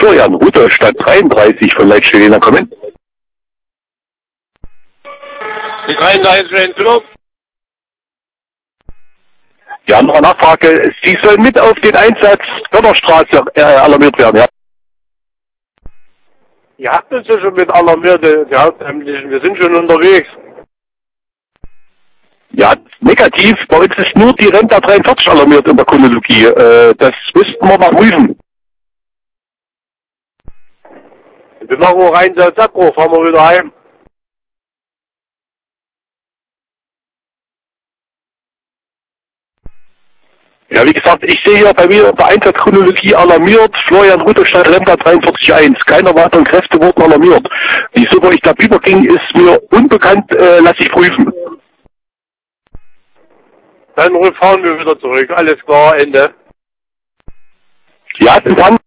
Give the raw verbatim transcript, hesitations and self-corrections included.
Florian Rudolstadt dreiunddreißig von Leitstelle kommen. Die dreiunddreißig Kilo. Ja, noch eine Nachfrage. Sie sollen mit auf den Einsatz Förderstraße äh, alarmiert werden, ja? Ihr habt uns ja schon mit alarmiert, die Hauptamtlichen. Wir sind schon unterwegs. Ja, negativ. Bei uns ist nur die Renta dreiundvierzig alarmiert in der Chronologie. Äh, das müssten wir mal prüfen. Wir machen auch Einsatzabbruch, fahren wir wieder heim. Ja, wie gesagt, ich sehe hier bei mir in der Einsatzchronologie alarmiert, Florian Rudolstadt, Renta dreiundvierzig eins. Keine weiteren Kräfte wurden alarmiert. Wieso ich da überging, ist mir unbekannt, äh, lasse ich prüfen. Dann fahren wir wieder zurück. Alles klar, Ende. Ja, bis dann.